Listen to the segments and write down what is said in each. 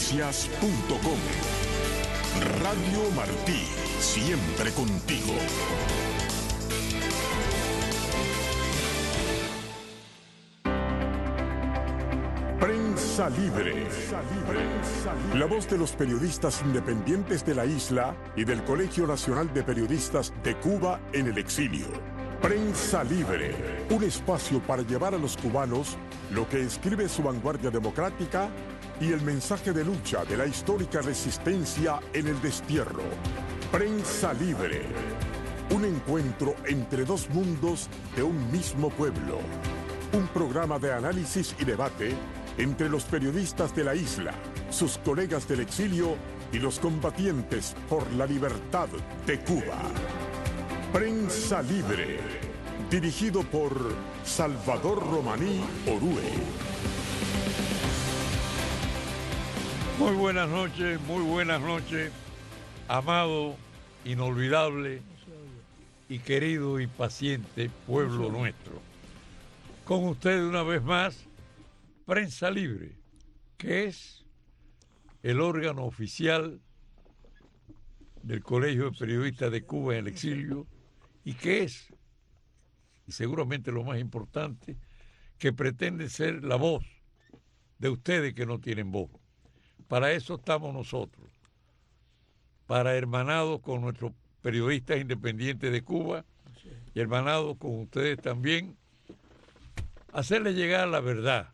Noticias.com. Radio Martí, siempre contigo. Prensa Libre. La voz de los periodistas independientes de la isla y del Colegio Nacional de Periodistas de Cuba en el exilio. Prensa Libre, un espacio para llevar a los cubanos lo que escribe su vanguardia democrática y el mensaje de lucha de la histórica resistencia en el destierro. Prensa Libre, un encuentro entre dos mundos de un mismo pueblo. Un programa de análisis y debate entre los periodistas de la isla, sus colegas del exilio y los combatientes por la libertad de Cuba. Prensa Libre, dirigido por Salvador Romaní Orue. Muy buenas noches, amado, inolvidable y querido y paciente pueblo nuestro. Con ustedes una vez más, Prensa Libre, que es el órgano oficial del Colegio de Periodistas de Cuba en el exilio y que es, y seguramente lo más importante, que pretende ser la voz de ustedes que no tienen voz. Para eso estamos nosotros, para hermanados con nuestros periodistas independientes de Cuba y hermanados con ustedes también, hacerles llegar la verdad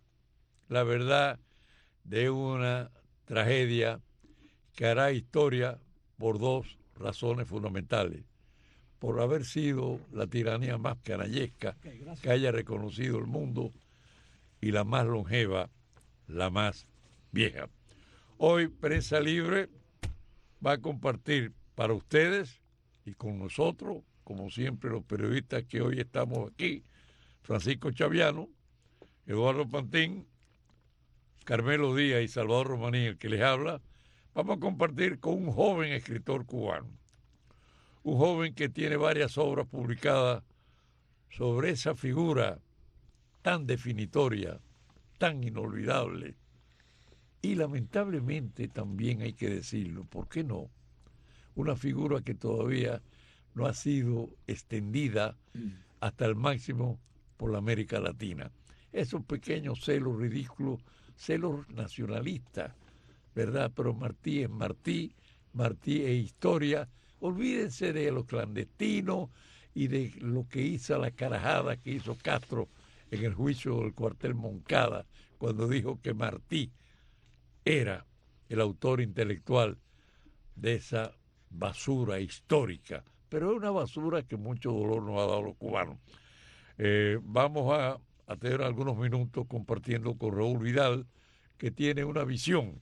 de una tragedia que hará historia por dos razones fundamentales. Por haber sido la tiranía más canallesca que haya reconocido el mundo y la más longeva, la más vieja. Hoy Prensa Libre va a compartir para ustedes y con nosotros, como siempre los periodistas que hoy estamos aquí, Francisco Chaviano, Eduardo Pantín, Carmelo Díaz y Salvador Romaní, el que les habla, vamos a compartir con un joven escritor cubano, un joven que tiene varias obras publicadas sobre esa figura tan definitoria, tan inolvidable, y lamentablemente también hay que decirlo, ¿por qué no? Una figura que todavía no ha sido extendida hasta el máximo por la América Latina. Esos pequeños celos ridículos, celos nacionalistas, ¿verdad? Pero Martí es Martí, Martí es historia. Olvídense de los clandestinos y de lo que hizo la carajada que hizo Castro en el juicio del cuartel Moncada, cuando dijo que Martí era el autor intelectual de esa basura histórica. Pero es una basura que mucho dolor nos ha dado a los cubanos. Vamos a tener algunos minutos compartiendo con Raúl Vidal, que tiene una visión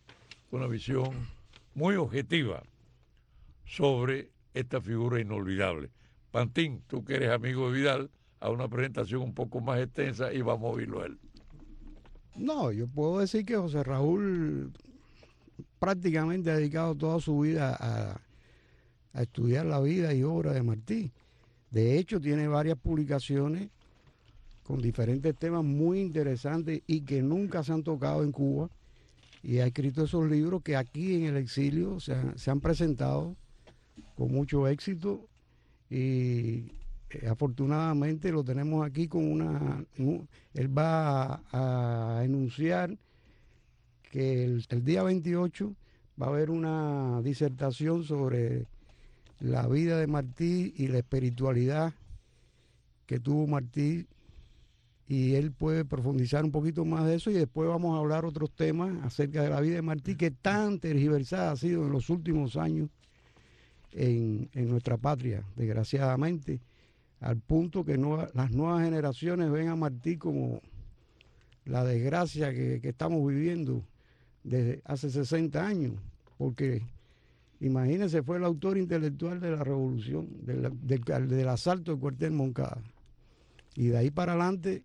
muy objetiva sobre esta figura inolvidable. Pantín, tú que eres amigo de Vidal, a una presentación un poco más extensa y vamos a oírlo a él. No, yo puedo decir que José Raúl prácticamente ha dedicado toda su vida a estudiar la vida y obra de Martí. De hecho, tiene varias publicaciones con diferentes temas muy interesantes y que nunca se han tocado en Cuba. Y ha escrito esos libros que aquí en el exilio se han presentado con mucho éxito y afortunadamente lo tenemos aquí con él va a enunciar que el día 28 va a haber una disertación sobre la vida de Martí y la espiritualidad que tuvo Martí, y él puede profundizar un poquito más de eso, y después vamos a hablar otros temas acerca de la vida de Martí, que tan tergiversada ha sido en los últimos años en nuestra patria, desgraciadamente, al punto que las nuevas generaciones ven a Martí como la desgracia que estamos viviendo desde hace 60 años, porque imagínense, fue el autor intelectual de la revolución, del asalto del cuartel Moncada, y de ahí para adelante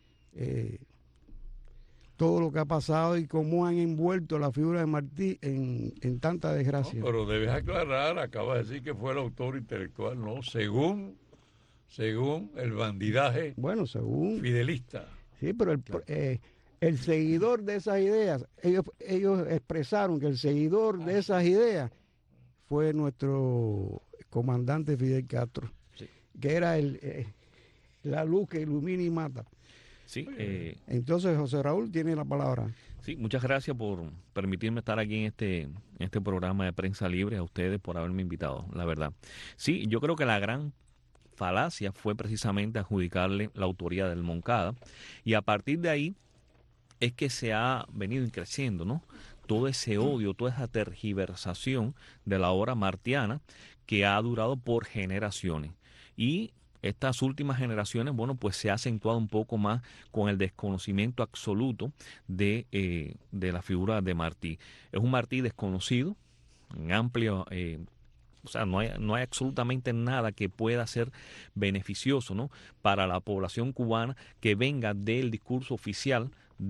todo lo que ha pasado y cómo han envuelto la figura de Martí en tanta desgracia. No, pero debes aclarar, acabas de decir que fue el autor intelectual, ¿no? Según el bandidaje, bueno, según fidelista. Sí, pero el seguidor de esas ideas, ellos expresaron que el seguidor de esas ideas fue nuestro comandante Fidel Castro, sí, que era la luz que ilumina y mata. Sí, entonces José Raúl tiene la palabra. Sí, muchas gracias por permitirme estar aquí en este programa de Prensa Libre, a ustedes por haberme invitado, la verdad. Sí, yo creo que la gran falacia fue precisamente adjudicarle la autoría del Moncada, y a partir de ahí es que se ha venido creciendo, ¿no? Todo ese odio, toda esa tergiversación de la obra martiana que ha durado por generaciones. Y estas últimas generaciones, bueno, pues se ha acentuado un poco más con el desconocimiento absoluto de la figura de Martí. Es un Martí desconocido, en amplio, o sea, no hay absolutamente nada que pueda ser beneficioso, ¿no?, para la población cubana que venga del discurso oficial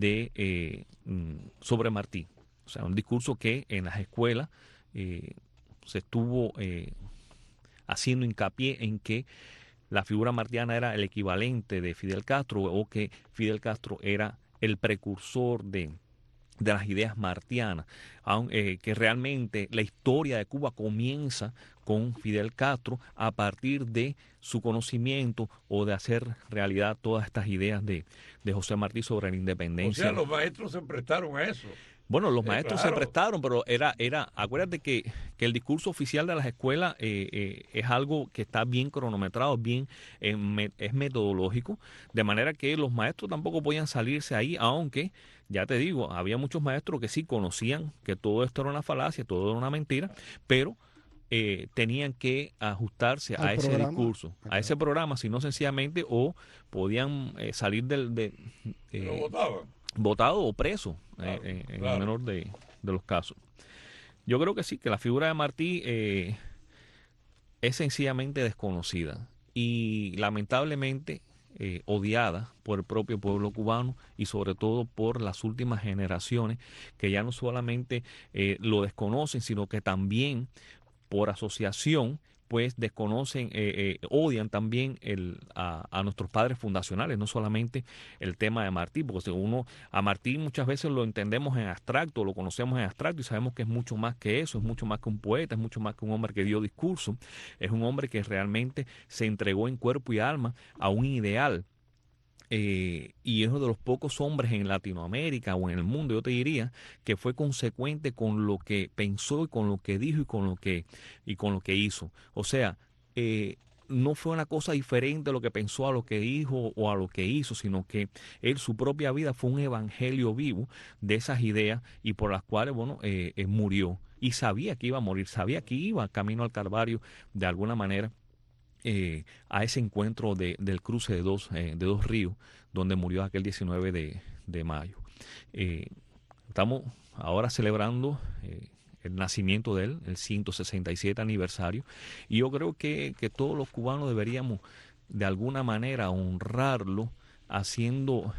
sobre Martí. O sea, un discurso que en las escuelas se estuvo haciendo hincapié en que la figura martiana era el equivalente de Fidel Castro, o que Fidel Castro era el precursor de las ideas martianas, que realmente la historia de Cuba comienza con Fidel Castro a partir de su conocimiento o de hacer realidad todas estas ideas de José Martí sobre la independencia. O sea, los maestros se prestaron a eso. Bueno, los maestros claro, se prestaron, pero acuérdate que el discurso oficial de las escuelas es algo que está bien cronometrado, es metodológico, de manera que los maestros tampoco podían salirse ahí, aunque, ya te digo, había muchos maestros que sí conocían que todo esto era una falacia, todo era una mentira, pero tenían que ajustarse a ese discurso, a ese programa, si no sencillamente, o podían salir lo votaban. Votado o preso, claro, en claro, el menor de los casos. Yo creo que sí, que la figura de Martí es sencillamente desconocida y lamentablemente odiada por el propio pueblo cubano, y sobre todo por las últimas generaciones que ya no solamente lo desconocen, sino que también por asociación pues desconocen, odian también a nuestros padres fundacionales, no solamente el tema de Martí, porque a Martí muchas veces lo entendemos en abstracto, lo conocemos en abstracto y sabemos que es mucho más que eso, es mucho más que un poeta, es mucho más que un hombre que dio discurso, es un hombre que realmente se entregó en cuerpo y alma a un ideal. Y es uno de los pocos hombres en Latinoamérica o en el mundo, yo te diría, que fue consecuente con lo que pensó y con lo que dijo y con lo que hizo. O sea, no fue una cosa diferente a lo que pensó, a lo que dijo o a lo que hizo, sino que su propia vida fue un evangelio vivo de esas ideas, y por las cuales, bueno, murió. Y sabía que iba a morir, sabía que iba camino al Calvario de alguna manera. A ese encuentro del cruce de dos ríos, donde murió aquel 19 de mayo. Estamos ahora celebrando el nacimiento de él, el 167 aniversario, y yo creo que todos los cubanos deberíamos de alguna manera honrarlo haciendo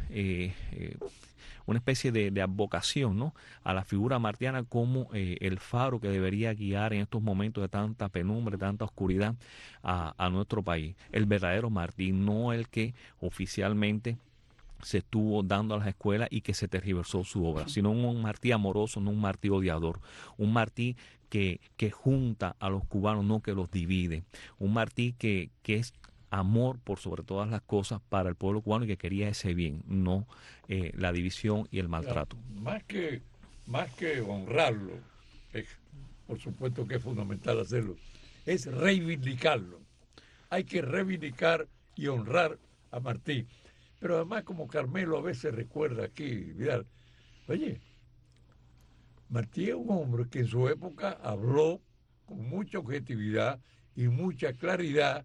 una especie de advocación, ¿no?, a la figura martiana como el faro que debería guiar en estos momentos de tanta penumbra, tanta oscuridad a nuestro país. El verdadero Martí, no el que oficialmente se estuvo dando a las escuelas y que se tergiversó su obra, sino un Martí amoroso, no un Martí odiador, un Martí que junta a los cubanos, no que los divide, un Martí que es amor por sobre todas las cosas para el pueblo cubano y que quería ese bien, no la división y el maltrato. Más que honrarlo, por supuesto que es fundamental hacerlo, es reivindicarlo. Hay que reivindicar y honrar a Martí. Pero además, como Carmelo a veces recuerda aquí, Vidal, oye, Martí es un hombre que en su época habló con mucha objetividad y mucha claridad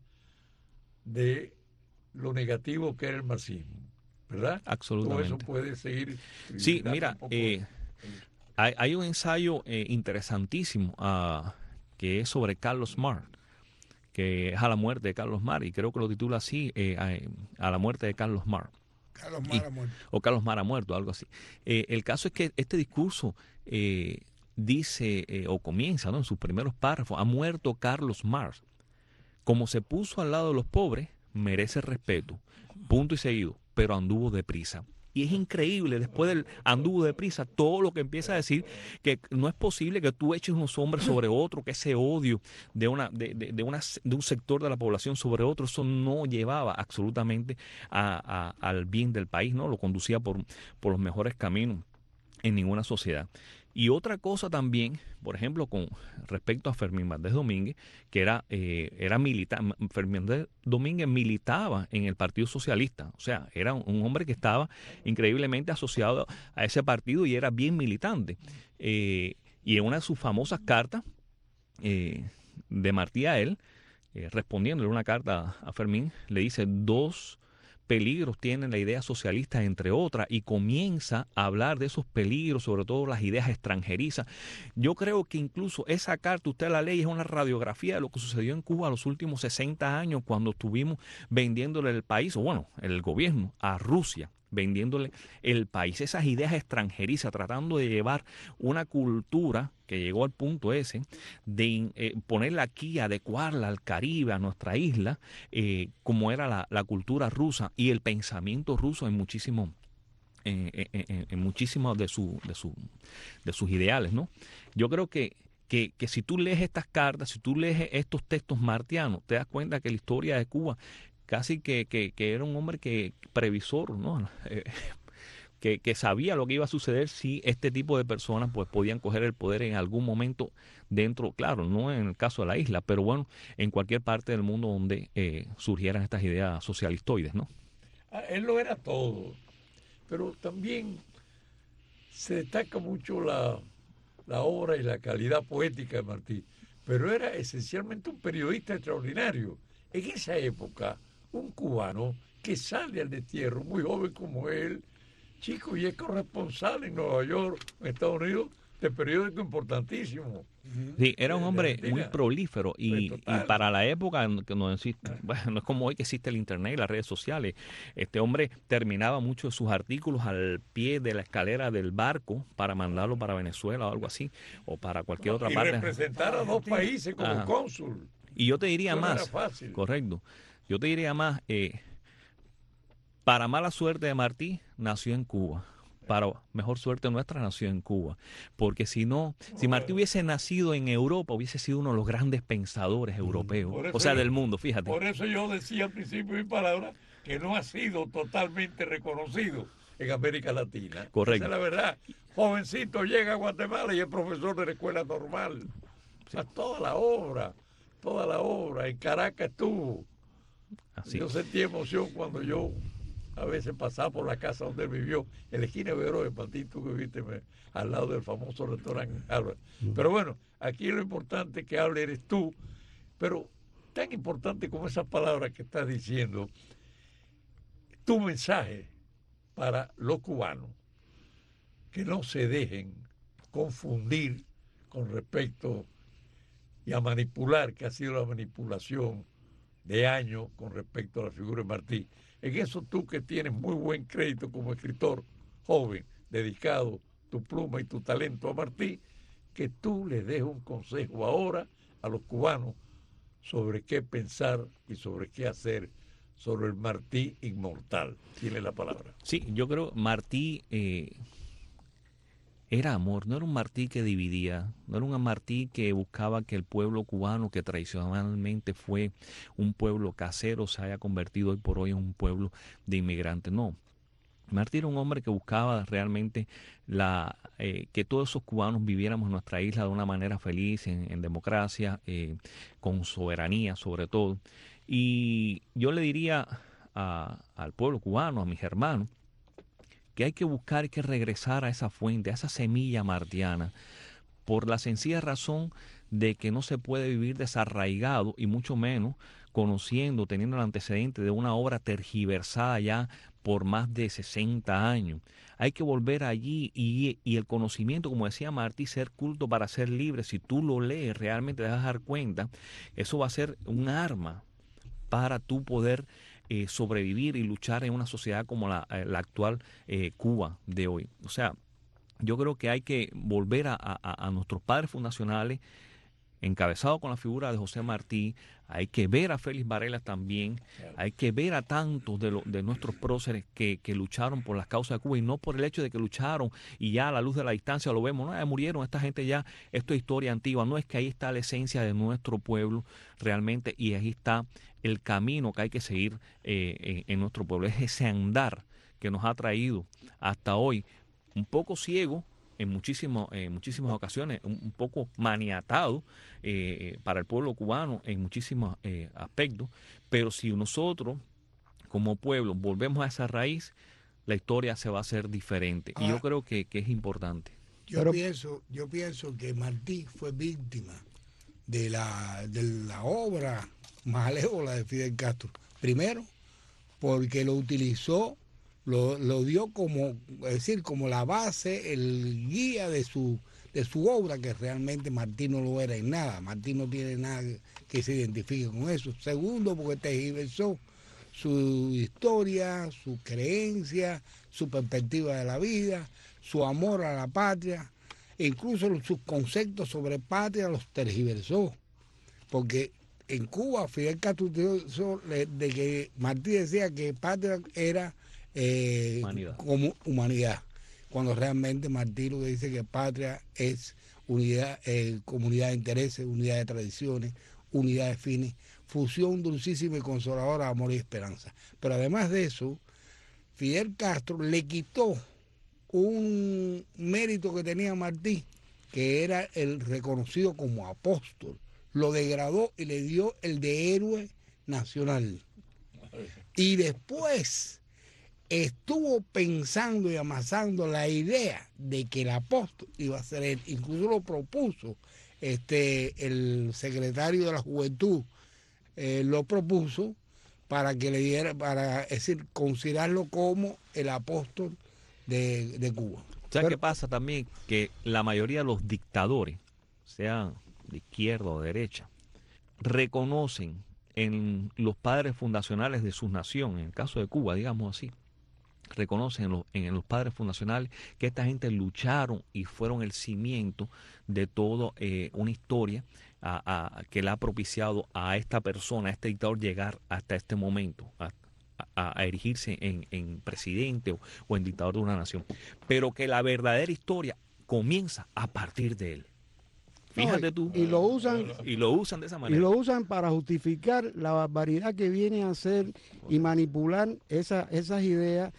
de lo negativo que era el marxismo, ¿verdad? Absolutamente. Todo eso puede seguir. Sí, mira, hay un ensayo interesantísimo que es sobre Carlos Marx, que es a la muerte de Carlos Marx, y creo que lo titula así, a la muerte de Carlos Marx. Carlos Marx ha muerto. O Carlos Marx ha muerto, algo así. El caso es que este discurso dice, o comienza, ¿no?, en sus primeros párrafos: ha muerto Carlos Marx. Como se puso al lado de los pobres, merece respeto, punto y seguido, pero anduvo deprisa. Y es increíble, después del anduvo deprisa, todo lo que empieza a decir, que no es posible que tú eches unos hombres sobre otro, que ese odio de un sector de la población sobre otro, eso no llevaba absolutamente al bien del país, ¿no? Lo conducía por los mejores caminos en ninguna sociedad. Y otra cosa también, por ejemplo, con respecto a Fermín Valdés Domínguez, que era militar. Fermín Valdés Domínguez militaba en el Partido Socialista, o sea, era un hombre que estaba increíblemente asociado a ese partido y era bien militante. Y en una de sus famosas cartas de Martí a él, respondiéndole una carta a Fermín, le dice: dos peligros tiene la idea socialista, entre otras, y comienza a hablar de esos peligros, sobre todo las ideas extranjerizas. Yo creo que incluso esa carta, usted la lee, es una radiografía de lo que sucedió en Cuba los últimos 60 años, cuando estuvimos vendiéndole el país, o bueno, el gobierno, a Rusia, vendiéndole el país, esas ideas extranjerizas, tratando de llevar una cultura que llegó al punto ese de ponerla aquí, adecuarla al Caribe, a nuestra isla, como era la cultura rusa y el pensamiento ruso en muchísimos de sus ideales, ¿no? Yo creo que si tú lees estas cartas, si tú lees estos textos martianos, te das cuenta que la historia de Cuba casi que era un hombre previsor, ¿no? Que sabía lo que iba a suceder si este tipo de personas pues podían coger el poder en algún momento dentro, claro, no en el caso de la isla, pero bueno, en cualquier parte del mundo donde surgieran estas ideas socialistoides, ¿no? Él lo era todo, pero también se destaca mucho la obra y la calidad poética de Martí, pero era esencialmente un periodista extraordinario. En esa época, un cubano que sale al destierro, muy joven como él, chico, y es corresponsal en Nueva York, en Estados Unidos, de periódico importantísimo. Sí, era un hombre muy prolífero y para la época que no existe, bueno, no es como hoy que existe el internet y las redes sociales. Este hombre terminaba muchos de sus artículos al pie de la escalera del barco para mandarlo para Venezuela o algo así, o para cualquier otra parte. Y representar a dos países como cónsul. Y yo te diría más, correcto, yo te diría más, para mala suerte de Martí, nació en Cuba. Para mejor suerte nuestra, nació en Cuba. Porque si Martí hubiese nacido en Europa, hubiese sido uno de los grandes pensadores europeos, o sea, del mundo, fíjate. Por eso yo decía al principio de mi palabra que no ha sido totalmente reconocido en América Latina. Correcto. Esa es la verdad. Jovencito llega a Guatemala y es profesor de la escuela normal. Sí. O sea, toda la obra. En Caracas estuvo. Así. Yo sentí emoción cuando yo a veces pasaba por la casa donde él vivió, en la esquina de Vero de Patito, que viste al lado del famoso restaurante Albert. Pero bueno, aquí lo importante que hable eres tú, pero tan importante como esas palabras que estás diciendo, tu mensaje para los cubanos, que no se dejen confundir con respecto y a manipular, que ha sido la manipulación de años con respecto a la figura de Martí. En eso tú, que tienes muy buen crédito como escritor joven, dedicado tu pluma y tu talento a Martí, que tú le des un consejo ahora a los cubanos sobre qué pensar y sobre qué hacer sobre el Martí inmortal. Tiene la palabra. Sí, yo creo Martí era amor, no era un Martí que dividía, no era un Martí que buscaba que el pueblo cubano, que tradicionalmente fue un pueblo casero, se haya convertido hoy por hoy en un pueblo de inmigrantes. No, Martí era un hombre que buscaba realmente que todos esos cubanos viviéramos en nuestra isla de una manera feliz, en democracia, con soberanía sobre todo. Y yo le diría al pueblo cubano, a mis hermanos, que hay que buscar, hay que regresar a esa fuente, a esa semilla martiana, por la sencilla razón de que no se puede vivir desarraigado y mucho menos conociendo, teniendo el antecedente de una obra tergiversada ya por más de 60 años. Hay que volver allí y el conocimiento, como decía Martí, ser culto para ser libre. Si tú lo lees, realmente te vas a dar cuenta, eso va a ser un arma para tú poder sobrevivir y luchar en una sociedad como la actual Cuba de hoy. O sea, yo creo que hay que volver a nuestros padres fundacionales, encabezado con la figura de José Martí. Hay que ver a Félix Varela también, hay que ver a tantos de nuestros próceres que lucharon por las causas de Cuba, y no por el hecho de que lucharon y ya a la luz de la distancia lo vemos, no, ya murieron, esta gente ya, esto es historia antigua. No, es que ahí está la esencia de nuestro pueblo realmente, y ahí está el camino que hay que seguir en nuestro pueblo. Es ese andar que nos ha traído hasta hoy, un poco ciego, en muchísimas ocasiones, un poco maniatado para el pueblo cubano en muchísimos aspectos, pero si nosotros como pueblo volvemos a esa raíz, la historia se va a hacer diferente. Y yo creo que es importante. Yo pienso que Martí fue víctima de la obra malévola de Fidel Castro. Primero, porque lo utilizó, lo dio como, es decir, como la base, el guía de su obra, que realmente Martí no lo era en nada. Martí no tiene nada que se identifique con eso. Segundo, porque tergiversó su historia, su creencia, su perspectiva de la vida, su amor a la patria, e incluso sus conceptos sobre patria los tergiversó. Porque en Cuba Fidel Castro utilizó de que Martí decía que patria era como humanidad, cuando realmente Martí lo que dice que patria es unidad, comunidad de intereses, unidad de tradiciones, unidad de fines, fusión dulcísima y consoladora, amor y esperanza. Pero además de eso, Fidel Castro le quitó un mérito que tenía Martí, que era el reconocido como apóstol. Lo degradó y le dio el de héroe nacional. Y después estuvo pensando y amasando la idea de que el apóstol iba a ser él. Incluso lo propuso el secretario de la Juventud, lo propuso para que le diera, es decir, considerarlo como el apóstol de Cuba. ¿Sabes qué pasa también? Que la mayoría de los dictadores, sean de izquierda o de derecha, reconocen en los padres fundacionales de sus naciones, en el caso de Cuba, digamos así, reconocen en los padres fundacionales que esta gente lucharon y fueron el cimiento de toda una historia que le ha propiciado a esta persona, a este dictador, llegar hasta este momento, a erigirse en presidente o en dictador de una nación. Pero que la verdadera historia comienza a partir de él. Fíjate tú. Y lo usan de esa manera. Y lo usan para justificar la barbaridad que viene a hacer y manipular esas ideas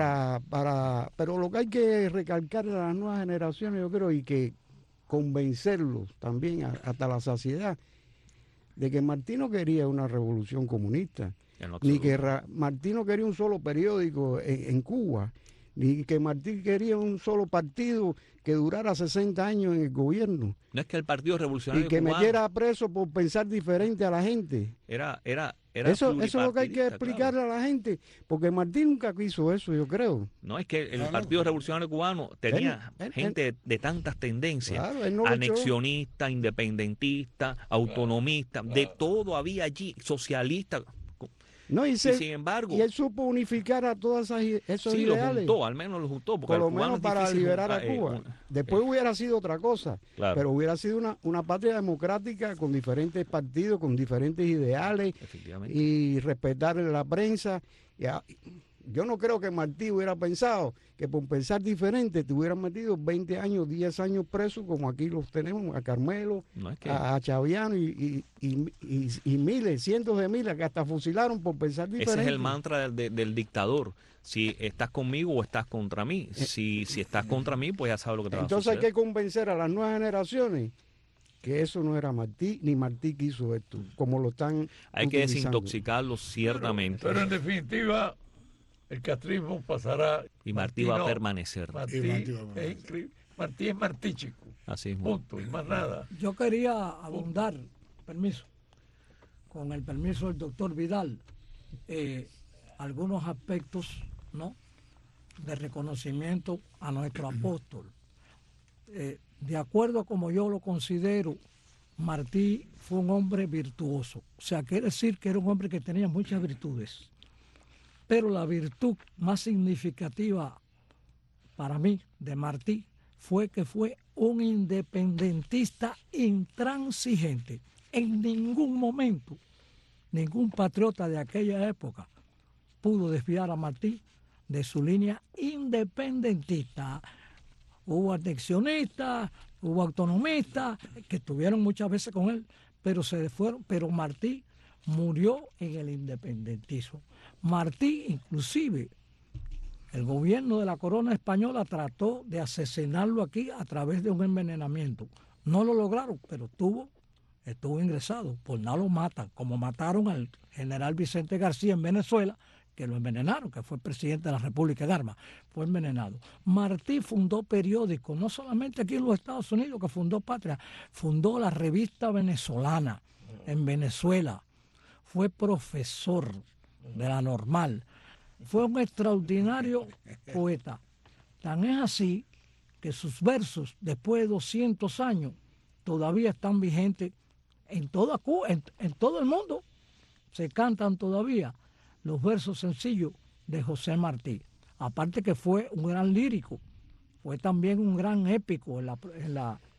pero lo que hay que recalcar a las nuevas generaciones, yo creo, y que convencerlos también hasta la saciedad, de que Martí no quería una revolución comunista, ni que Martí no quería un solo periódico en Cuba, ni que Martí quería un solo partido que durara 60 años en el gobierno. No es que el Partido Revolucionario y que cubano metiera preso por pensar diferente a la gente. Eso es lo que hay que explicarle a la gente, porque Martí nunca quiso eso, yo creo. No, es que el Partido Revolucionario Cubano tenía gente de tantas tendencias, anexionista, independentista, autonomista, de todo había allí, socialista. No, y sin embargo, y él supo unificar a todos esos ideales. Al menos los juntó. Por lo menos para liberar a Cuba. Después hubiera sido otra cosa, pero hubiera sido una patria democrática con diferentes partidos, con diferentes ideales, y respetar la prensa. Yo no creo que Martí hubiera pensado que por pensar diferente te hubieran metido 20 años, 10 años presos, como aquí los tenemos, a Carmelo, a Chaviano y miles, cientos de miles que hasta fusilaron por pensar diferente. Ese es el mantra del dictador. Si estás conmigo o estás contra mí. Si estás contra mí, pues ya sabes lo que te va a suceder. Entonces hay que convencer a las nuevas generaciones que eso no era Martí, ni Martí quiso esto, como lo están Hay que desintoxicarlos ciertamente. Pero en definitiva, el castrismo pasará. Y Martí va a permanecer. Martí es Martí, chico. Así es. Punto, y más nada. Yo quería abundar, con el permiso del doctor Vidal, algunos aspectos, ¿no?, de reconocimiento a nuestro apóstol. De acuerdo a como yo lo considero, Martí fue un hombre virtuoso. O sea, quiere decir que era un hombre que tenía muchas virtudes. Pero la virtud más significativa para mí de Martí fue que fue un independentista intransigente. En ningún momento, ningún patriota de aquella época pudo desviar a Martí de su línea independentista. Hubo anexionistas, hubo autonomistas que estuvieron muchas veces con él, pero se fueron, pero Martí murió en el independentismo. Martí, inclusive, el gobierno de la corona española trató de asesinarlo aquí a través de un envenenamiento. No lo lograron, pero estuvo ingresado. Por nada lo matan, como mataron al general Vicente García en Venezuela, que lo envenenaron, que fue presidente de la República de Armas, fue envenenado. Martí fundó periódicos, no solamente aquí en los Estados Unidos, que fundó Patria, fundó la Revista Venezolana en Venezuela, fue profesor de la Normal, fue un extraordinario poeta. Tan es así que sus versos, después de 200 años, todavía están vigentes en toda Cuba, en todo el mundo. Se cantan todavía los versos sencillos de José Martí. Aparte que fue un gran lírico, fue también un gran épico en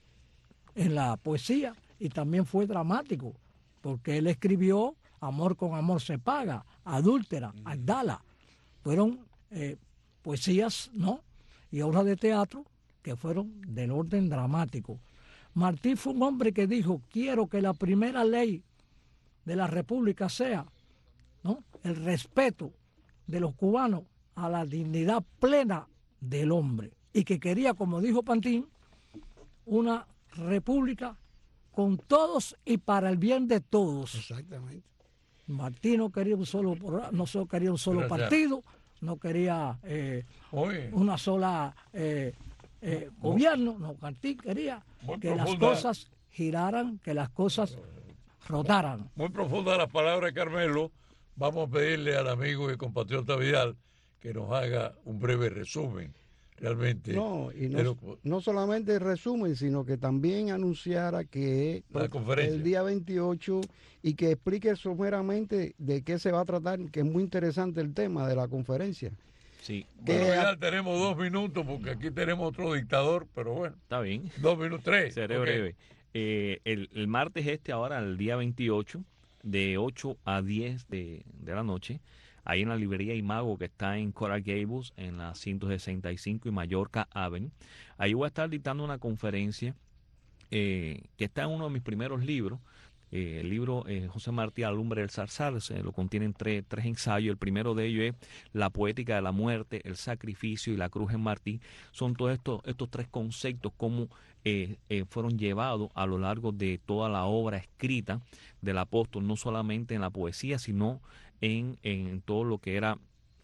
la poesía, y también fue dramático, porque él escribió Amor con amor se paga, Adúltera, Agdala. Fueron poesías, ¿no?, y obras de teatro que fueron del orden dramático. Martí fue un hombre que dijo: quiero que la primera ley de la República sea, ¿no?, el respeto de los cubanos a la dignidad plena del hombre, y que quería, como dijo Pantín, una república con todos y para el bien de todos. Exactamente. Martí no quería un solo partido, no quería una sola gobierno. No, Martí quería que las cosas giraran, que las cosas rotaran. Muy profunda la palabra de Carmelo. Vamos a pedirle al amigo y compatriota Vidal que nos haga un breve resumen, realmente. No solamente el resumen, sino que también anunciara que el día 28 y que explique someramente de qué se va a tratar, que es muy interesante el tema de la conferencia. Sí. Bueno, Vidal, tenemos 2 minutos porque aquí tenemos otro dictador, pero bueno. Está bien. 2 minutos, 3. Seré breve. El martes ahora, el día 28, de 8 a 10 de la noche, ahí en la librería Imago, que está en Coral Gables, en la 165 y Mallorca Avenue. Ahí voy a estar dictando una conferencia que está en uno de mis primeros libros. El libro José Martí, La lumbre del zarzal, lo contienen tres ensayos. El primero de ellos es La poética de la muerte, el sacrificio y la cruz en Martí. Son todos estos 3 conceptos como fueron llevados a lo largo de toda la obra escrita del apóstol, no solamente en la poesía, sino en todo lo que era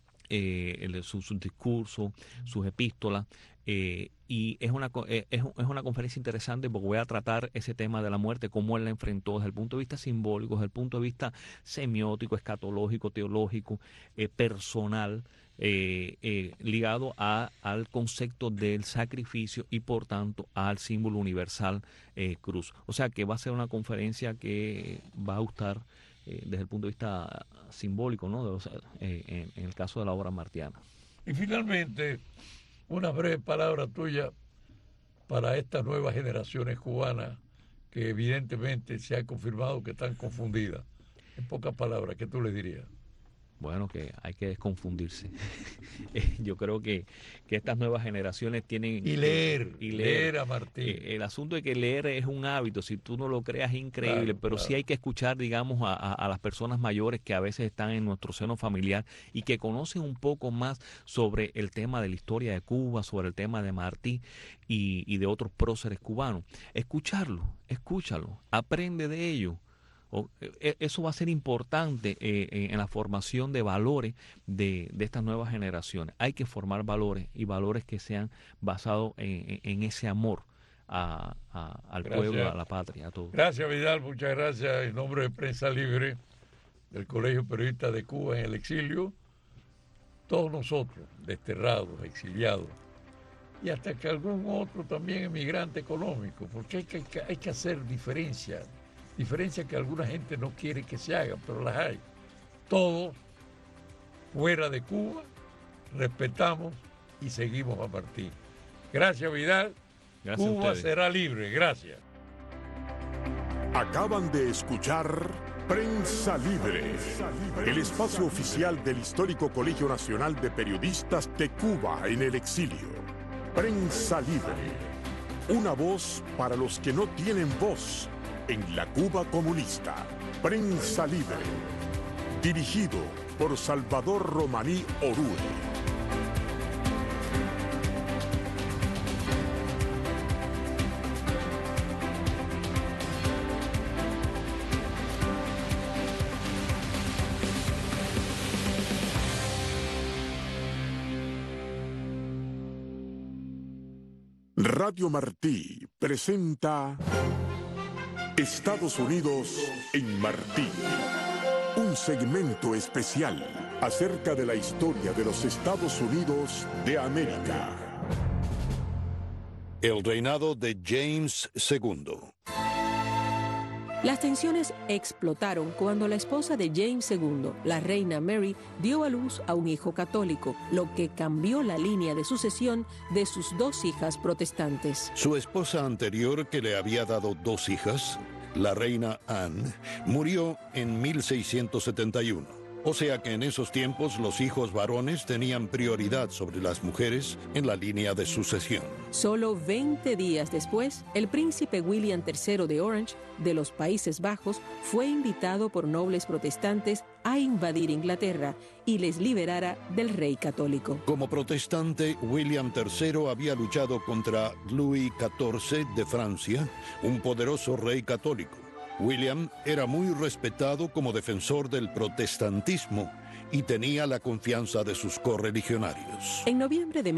sus discursos, sus epístolas. Y es una conferencia interesante porque voy a tratar ese tema de la muerte, cómo él la enfrentó desde el punto de vista simbólico, desde el punto de vista semiótico, escatológico, teológico, personal, ligado al concepto del sacrificio y por tanto al símbolo universal cruz. O sea que va a ser una conferencia que va a gustar desde el punto de vista simbólico, ¿no? En el caso de la obra martiana. Y finalmente, una breve palabra tuya para estas nuevas generaciones cubanas que evidentemente se ha confirmado que están confundidas. En pocas palabras, ¿qué tú les dirías? Bueno, que hay que desconfundirse. Yo creo que estas nuevas generaciones tienen... Y leer a Martí. El asunto de que leer es un hábito, si tú no lo creas es increíble, claro, pero sí hay que escuchar, digamos, a las personas mayores que a veces están en nuestro seno familiar y que conocen un poco más sobre el tema de la historia de Cuba, sobre el tema de Martí y de otros próceres cubanos. Escúchalo, aprende de ello. Eso va a ser importante en la formación de valores de estas nuevas generaciones. Hay que formar valores y valores que sean basados en ese amor al pueblo, a la patria, a todo. Gracias, Vidal, muchas gracias. En nombre de Prensa Libre, del Colegio Periodista de Cuba en el exilio, todos nosotros, desterrados, exiliados, y hasta que algún otro también emigrante económico, porque hay que hacer diferencias que alguna gente no quiere que se hagan, pero las hay. Todos fuera de Cuba respetamos y seguimos a Martí. Gracias, Vidal. Gracias a Cuba ustedes. será libre. Gracias. Acaban de escuchar Prensa Libre, el espacio oficial del histórico Colegio Nacional de Periodistas de Cuba en el exilio. Prensa Libre, una voz para los que no tienen voz en la Cuba comunista. Prensa Libre, dirigido por Salvador Romaní Orue. Radio Martí presenta Estados Unidos en Martí, un segmento especial acerca de la historia de los Estados Unidos de América. El reinado de James II. Las tensiones explotaron cuando la esposa de James II, la reina Mary, dio a luz a un hijo católico, lo que cambió la línea de sucesión de sus dos hijas protestantes. Su esposa anterior, que le había dado dos hijas, la reina Anne, murió en 1671. O sea que en esos tiempos los hijos varones tenían prioridad sobre las mujeres en la línea de sucesión. Solo 20 días después, el príncipe William III de Orange, de los Países Bajos, fue invitado por nobles protestantes a invadir Inglaterra y les liberara del rey católico. Como protestante, William III había luchado contra Louis XIV de Francia, un poderoso rey católico. William era muy respetado como defensor del protestantismo y tenía la confianza de sus correligionarios. En noviembre de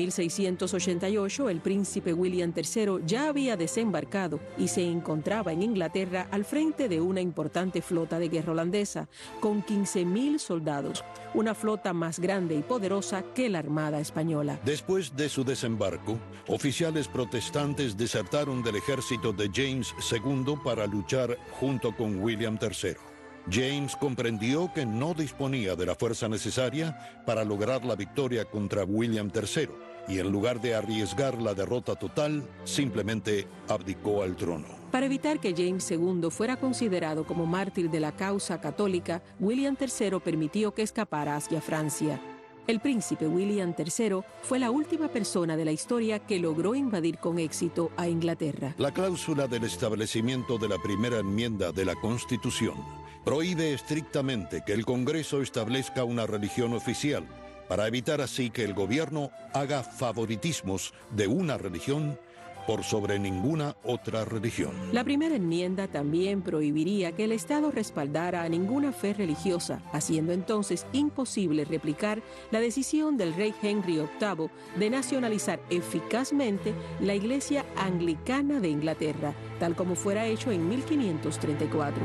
1688, el príncipe William III ya había desembarcado y se encontraba en Inglaterra al frente de una importante flota de guerra holandesa, con 15.000 soldados, una flota más grande y poderosa que la Armada Española. Después de su desembarco, oficiales protestantes desertaron del ejército de James II para luchar junto con William III. James comprendió que no disponía de la fuerza necesaria para lograr la victoria contra William III y en lugar de arriesgar la derrota total, simplemente abdicó al trono. Para evitar que James II fuera considerado como mártir de la causa católica, William III permitió que escapara hacia Francia. El príncipe William III fue la última persona de la historia que logró invadir con éxito a Inglaterra. La cláusula del establecimiento de la primera enmienda de la Constitución prohíbe estrictamente que el Congreso establezca una religión oficial, para evitar así que el gobierno haga favoritismos de una religión por sobre ninguna otra religión. La primera enmienda también prohibiría que el Estado respaldara a ninguna fe religiosa, haciendo entonces imposible replicar la decisión del rey Henry VIII de nacionalizar eficazmente la Iglesia Anglicana de Inglaterra, tal como fuera hecho en 1534.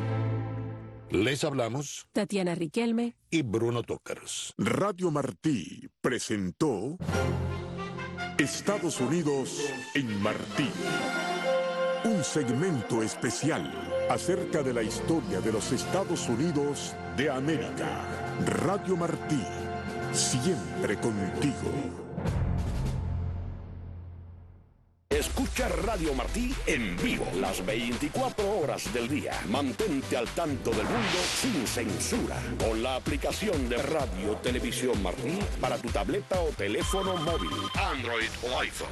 Les hablamos Tatiana Riquelme y Bruno Tócaros. Radio Martí presentó Estados Unidos en Martí, un segmento especial acerca de la historia de los Estados Unidos de América. Radio Martí, siempre contigo. Escucha Radio Martí en vivo las 24 horas del día. Mantente al tanto del mundo sin censura con la aplicación de Radio Televisión Martí para tu tableta o teléfono móvil, Android o iPhone.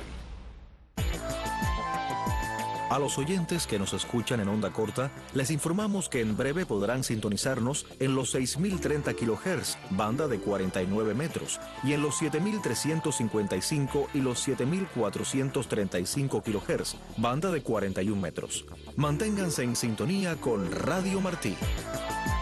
A los oyentes que nos escuchan en onda corta, les informamos que en breve podrán sintonizarnos en los 6.030 kHz, banda de 49 metros, y en los 7.355 y los 7.435 kHz, banda de 41 metros. Manténganse en sintonía con Radio Martí.